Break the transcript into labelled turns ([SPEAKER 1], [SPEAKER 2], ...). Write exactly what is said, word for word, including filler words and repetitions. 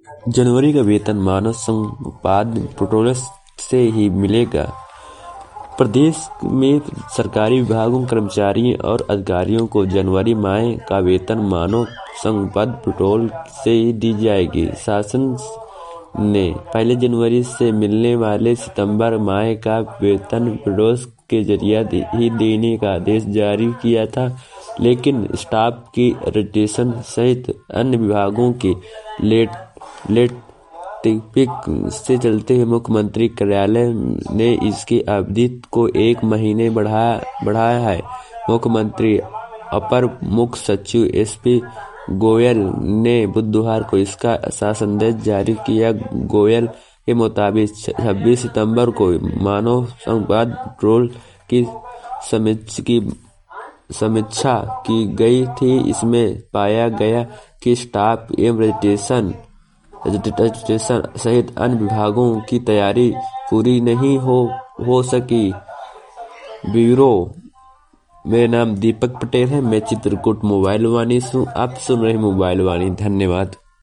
[SPEAKER 1] जनवरी का वेतन मानव संपादन पोर्टल से ही मिलेगा। प्रदेश में सरकारी विभागों, कर्मचारियों और अधिकारियों को जनवरी माह का वेतन मानव संपादन पोर्टल से ही दी जाएगी। शासन ने पहली जनवरी से मिलने वाले सितंबर माह का वेतन पोर्टल के जरिए ही देने का आदेश जारी किया था, लेकिन स्टाफ की रोटेशन सहित अन्य विभागों के लेट लेट टिपिक से चलते हुए मुख्यमंत्री कार्यालय ने इसकी अवधि को एक महीने बढ़ाया बढ़ाया है। मुख्यमंत्री अपर मुख्य सचिव एस पी गोयल ने बुधवार को इसका संदेश जारी किया। गोयल के मुताबिक छब्बीस सितंबर को मानव संपादन पोर्टल की समीक्षा की समीक्षा की गई थी। इसमें पाया गया कि स्टाफ एवं रजिस्ट्रेशन रजिस्ट्रेशन सहित अन्य विभागों की तैयारी पूरी नहीं हो हो सकी। ब्यूरो, मेरा नाम दीपक पटेल है, मैं चित्रकूट मोबाइल वाणी हूँ। आप सुन रहे मोबाइल वाणी। धन्यवाद।